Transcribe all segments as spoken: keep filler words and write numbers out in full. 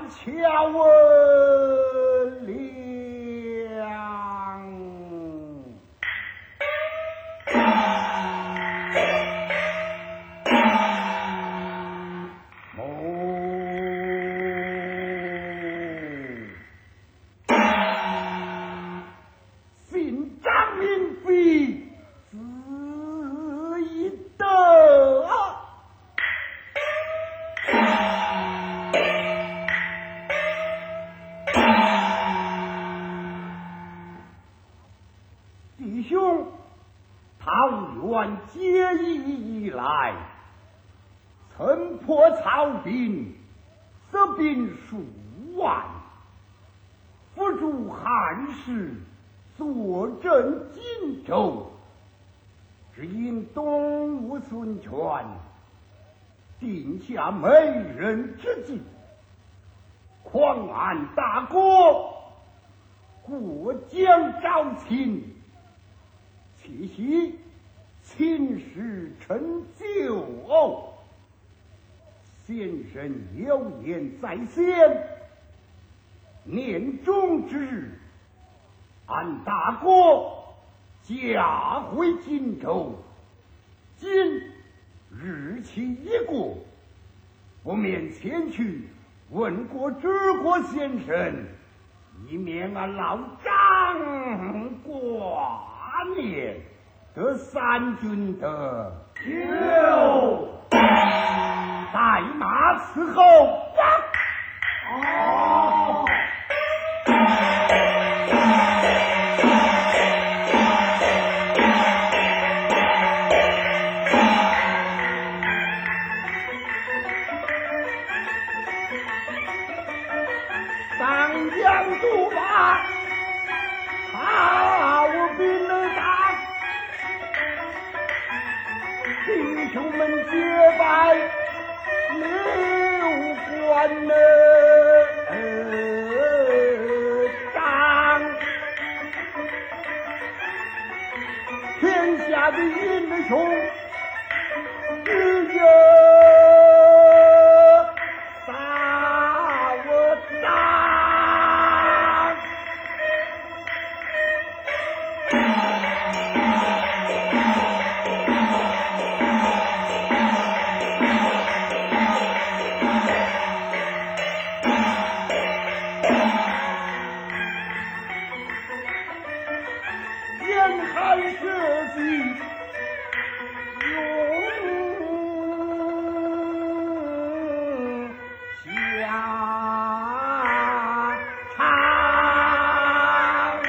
乔文良。结义以来，曾破曹兵，色兵数万，辅助汉室，坐镇荆州。只因东吴孙权定下美人之计，狂安大国，过江招亲，窃喜秦时成就。先生有言在先，年终之日，安大国驾回荆州。今日期已过，不免前去问过知国先生，以免俺老张挂念，得三军的救。带马伺候。哦。上将督马，好兵打，弟兄们结拜刘关张，天下的英雄只有大我张。严寒社稷永下长。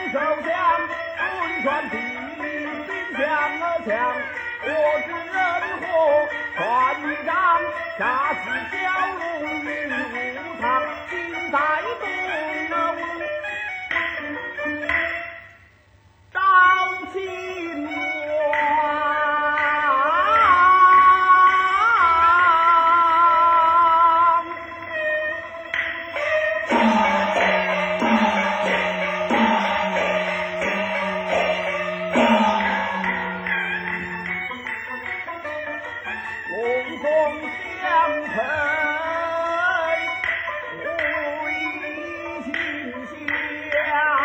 手枪，抡传地，兵强而强。我知人和传一章，下次小龙与无常，尽在东赵秦王。龙凤相配，会心相。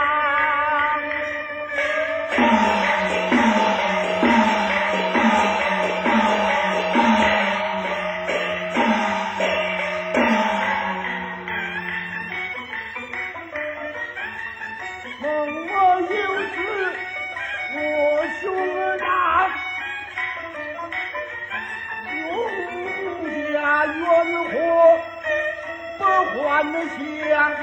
梦我有时，我兄长。家冤火不还乡，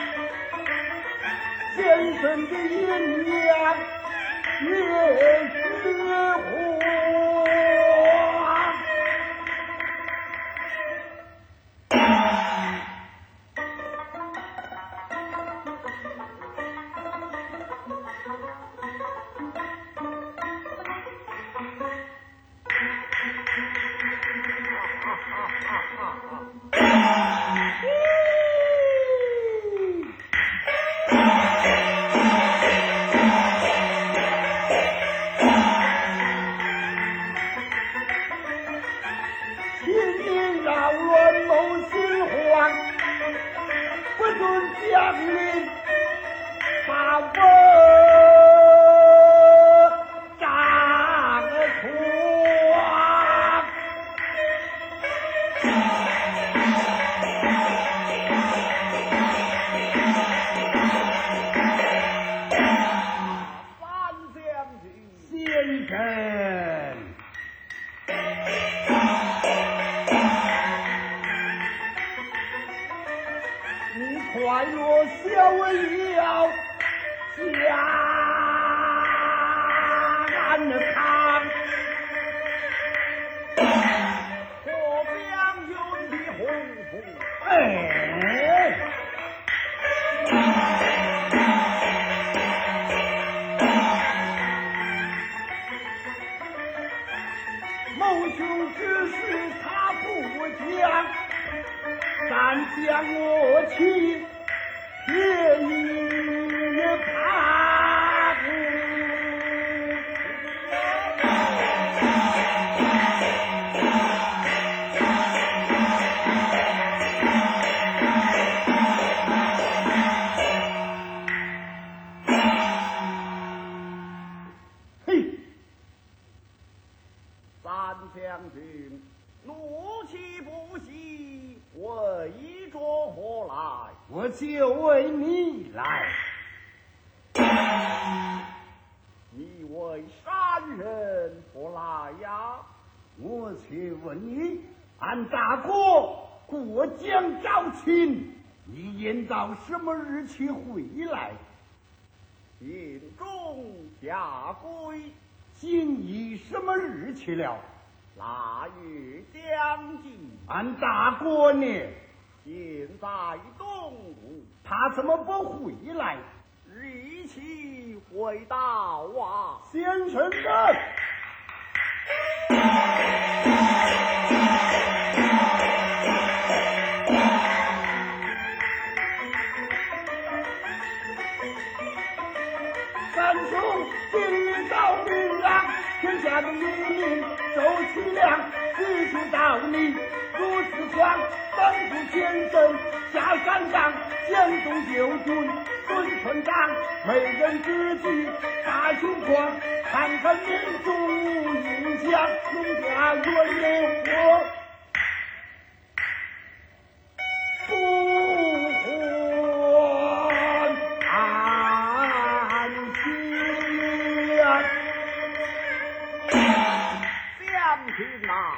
先生的阴阳也是火。将领把我炸脱，三将军先生。快若逍遥下安康，我将军的洪福，哎，谋兄之事他不讲，但将我去天一旁，嘿，三将军怒气不息，为着何来？我就为你来。你为山人何来呀？我且问你，俺大哥过江招亲，你言到什么日期回来？营中下归，今已什么日期了？腊月将近。俺大哥呢？现在东吴，他怎么不回来？日期未到啊！先生人。三兄今日到明阳，天下的黎民周其亮，只需到你如此狂，本不先生下山岗，江东救军孙村长，没人知己大胸狂，看看民族影响，农家原有我不还安心。将军啊，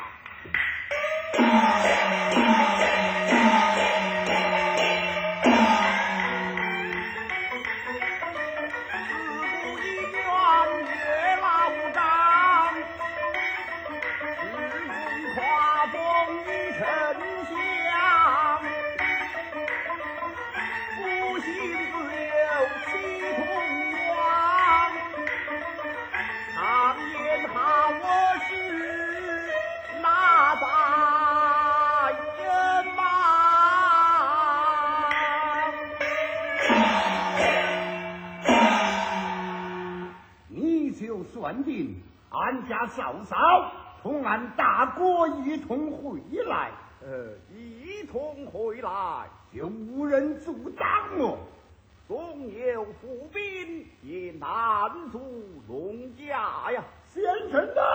算定，俺家嫂嫂同俺大哥一同回来， 呃，一同回来就无人阻挡我。 纵有伏兵，也难阻龙家呀！ 先生的。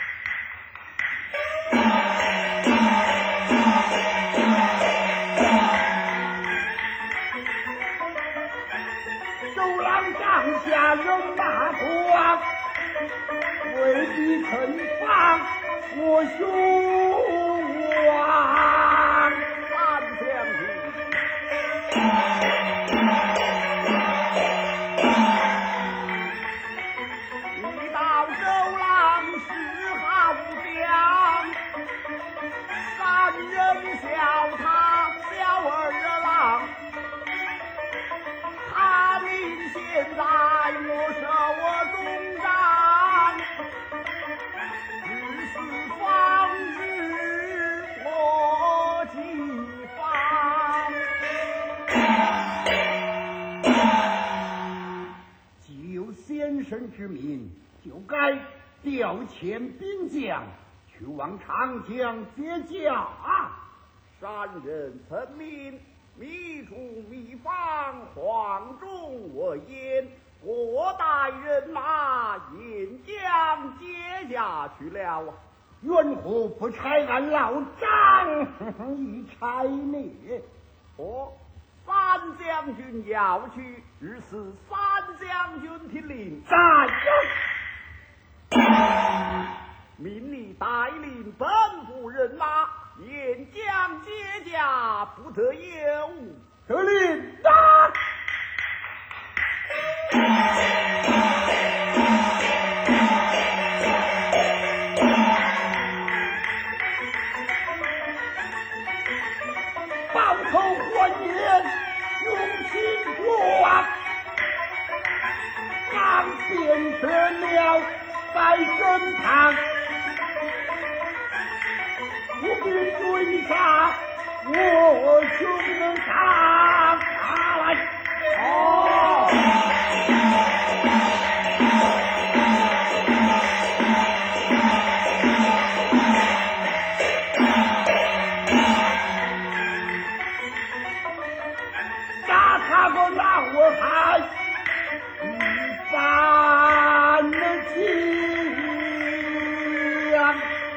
周郎帐下人马多，未必肯放我兄王。 三将军，一道周郎是好将，三人笑他小儿郎。他命现在我手我中掌，只是方日我几方。 既有先生之命，就该调遣兵将去往长江接驾啊！ 山人曾命密处密方，黄中我言，我带人马沿江接驾去了啊！ 缘何不差俺老张一差呢？ 哦，三将军要去，日是三将军听令。 在命你带领本部人马沿江接驾，不得有误。 得令。打！抱头还眼，用心过啊！刚变成了在身旁，不必追杀，我就能打下来。哦，打他个老汉，一般的气呀！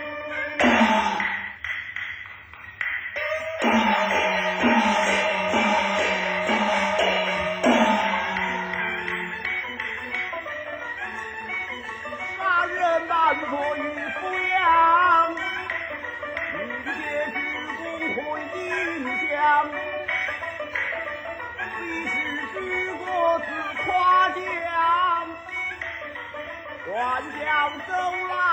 杀人难做于阜阳，明节之功会影响。必是举国自夸奖，管教周郎